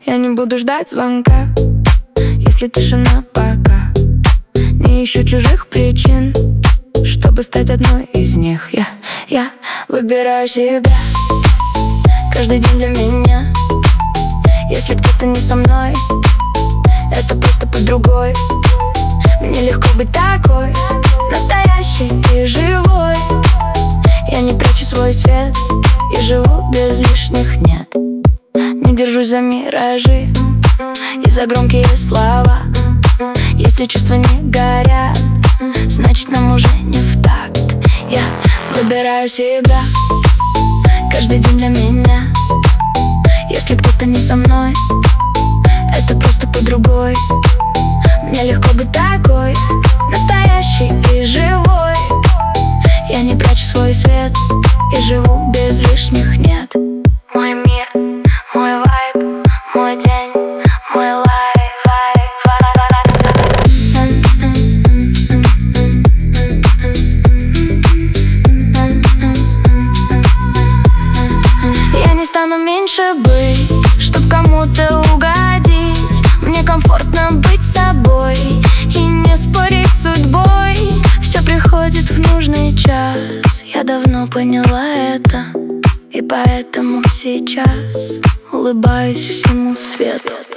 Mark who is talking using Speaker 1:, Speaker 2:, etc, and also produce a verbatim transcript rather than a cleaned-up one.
Speaker 1: Я не буду ждать звонка, если тишина пока. Не ищу чужих причин, чтобы стать одной из них. Я, я выбираю себя каждый день для меня. Если кто-то не со мной, это просто под другой. Мне легко быть такой, настоящий и живой. Я не прячу свой свет и живу без лишних «нет». Не держусь за миражи и за громкие слова. Если чувства не горят, значит нам уже не в такт. Я выбираю себя каждый день для меня. Если кто-то не со мной, это просто под другой. Мне легко быть такой, настоящий и живой. Я не прячу свой свет и живу без лишних «нет». Мой мир, мой вайб, мой день, мой лайф. Я не стану меньше быть, чтоб кому-то угодить. Мне комфортно быть собой и не спорить с судьбой. Все приходит в нужный час, я давно поняла это, и поэтому сейчас улыбаюсь всему свету.